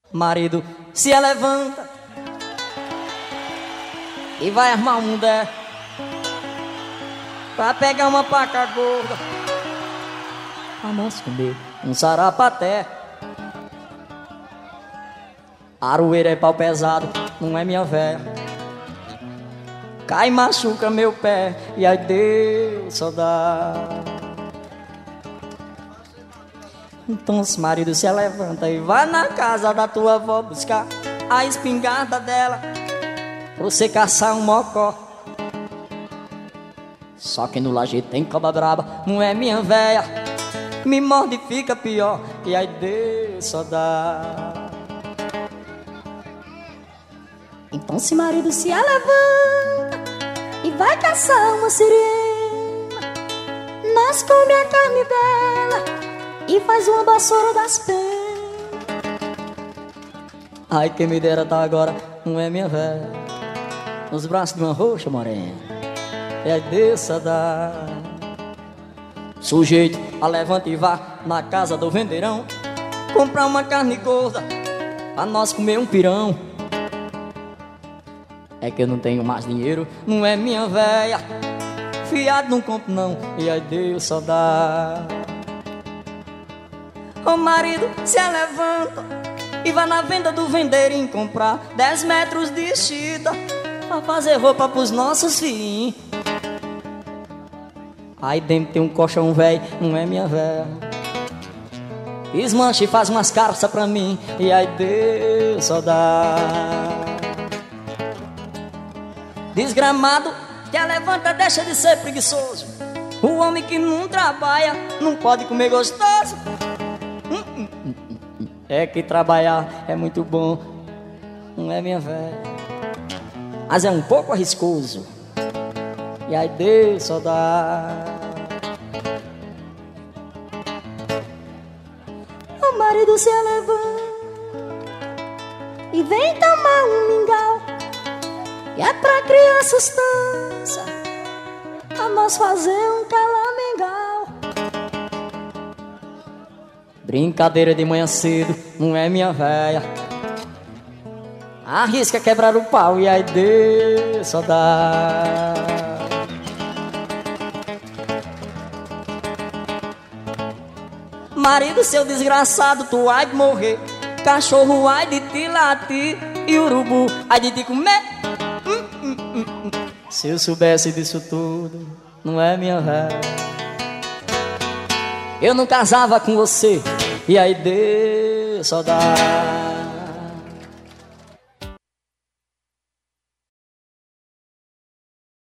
Marido se levanta e vai armar um mulher pra pegar uma paca gorda pra nós comer um sarapaté. Aroeira é pau pesado, não é minha véia. Cai e machuca meu pé e ai Deus só dá. Então esse marido se levanta e vai na casa da tua avó buscar a espingarda dela pra você caçar um mocó. Só que no lajeiro tem cobra braba, não é minha véia. Me morde e fica pior e ai Deus só dá. Então esse marido se levanta e vai caçar uma sirena. Nós come a carne dela e faz uma vassoura das penas. Ai, quem me dera tá agora, não é minha véia, nos braços de uma roxa morena. E ai Deus só dá. Sujeito, levanta e vá na casa do vendeirão comprar uma carne gorda pra nós comer um pirão. É que eu não tenho mais dinheiro, não é minha véia. Fiado não compro não, e ai Deus só dá. O marido se levanta e vai na venda do vendeirinho comprar 10 metros de chita pra fazer roupa pros nossos filhinhos. Aí dentro tem um colchão velho, não é minha véia. Desmancha e faz umas carças pra mim, e ai Deus só dá. Desgramado, que levanta deixa de ser preguiçoso. O homem que não trabalha não pode comer gostoso. É que trabalhar é muito bom, não é minha véia, mas é um pouco arriscoso, e ai Deus só dá. O marido se levanta e vem tomar um mingau, e é pra criar sustância, pra nós fazer um calamengal. Brincadeira de manhã cedo, não é minha véia. Arrisca quebrar o pau e ai Deus só dá. Marido seu desgraçado, tu ai de morrer. Cachorro ai de te latir e urubu ai de te comer. Se eu soubesse disso tudo, não é minha véia, eu não casava com você, e aí Deus só dá.